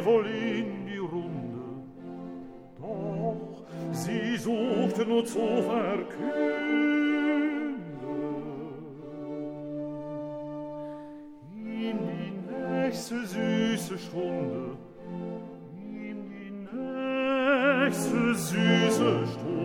wohl in die Runde, doch sie suchte nur zu verkünden. In die nächste süße Stunde, in die nächste süße Stunde,